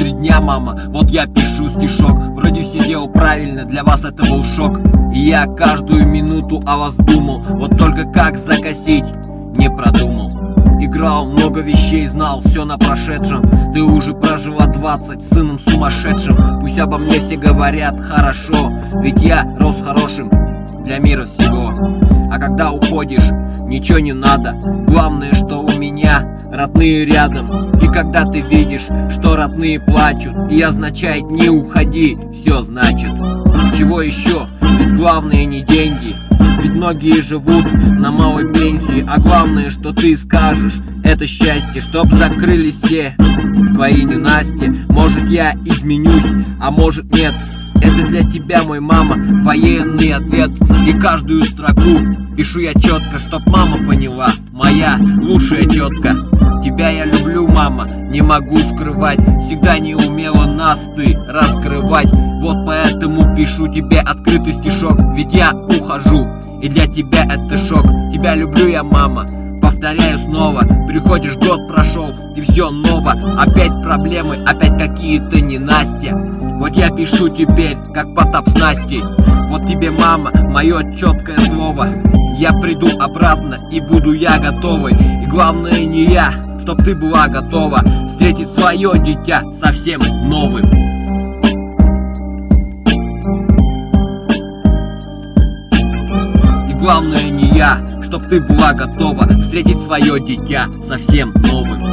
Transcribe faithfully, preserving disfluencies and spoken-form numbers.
три дня, мама, вот я пишу стишок. Вроде все делал правильно, для вас это был шок. И я каждую минуту о вас думал, вот только как закосить не продумал. Играл, много вещей знал, все на прошедшем. Ты уже прожила двадцать с сыном сумасшедшим. Пусть обо мне все говорят хорошо, ведь я рос хорошим для мира всего. А когда уходишь, ничего не надо. Главное, что у меня родные рядом. И когда ты видишь, что родные плачут, и означает не уходи, все значит. Чего еще? Ведь главное не деньги. Ведь многие живут на малой пенсии. А главное, что ты скажешь, это счастье. Чтоб закрылись все твои ненасти. Может я изменюсь, а может нет. Это для тебя, мой мама, военный ответ. И каждую строку пишу я четко, чтоб мама поняла, моя лучшая тетка. Тебя я люблю, мама, не могу скрывать. Всегда не умела нас ты раскрывать. Вот поэтому пишу тебе открытый стишок. Ведь я ухожу, и для тебя это шок. Тебя люблю я, мама, повторяю снова. Приходишь, год прошел, и все ново. Опять проблемы, опять какие-то ненастья. Вот я пишу теперь, как Потап с Настей. Вот тебе, мама, мое четкое слово. Я приду обратно, и буду я готовой. И главное не я, чтоб ты была готова встретить свое дитя совсем новым. И главное не я, чтоб ты была готова встретить свое дитя совсем новым.